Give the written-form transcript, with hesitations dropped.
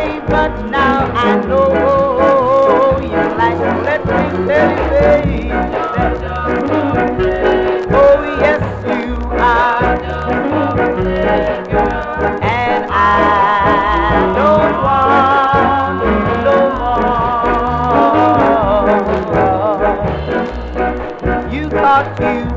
but now I know you like to let me tell you, baby. Oh, yes, you are. And I don't want no more. You thought you